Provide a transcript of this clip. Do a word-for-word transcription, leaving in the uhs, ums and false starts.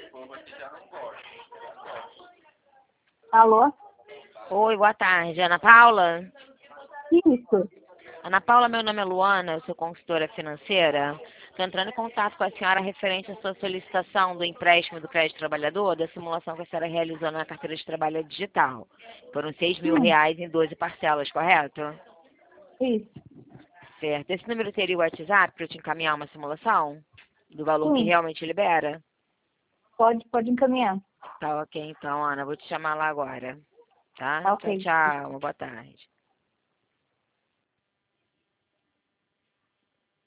Alô? Oi, boa tarde. Ana Paula? Isso. Ana Paula, meu nome é Luana, eu sou consultora financeira. Estou entrando em contato com a senhora referente à sua solicitação do empréstimo do crédito trabalhador, da simulação que a senhora realizou na carteira de trabalho digital. Foram seis mil Sim. reais em doze parcelas, correto? Isso. Certo. Esse número teria o WhatsApp para eu te encaminhar uma simulação do valor que Sim. realmente libera? Pode, pode encaminhar. Tá ok, então, Ana. Vou te chamar lá agora. Tá? Tá Tchau, ok. tchau. Uma boa tarde.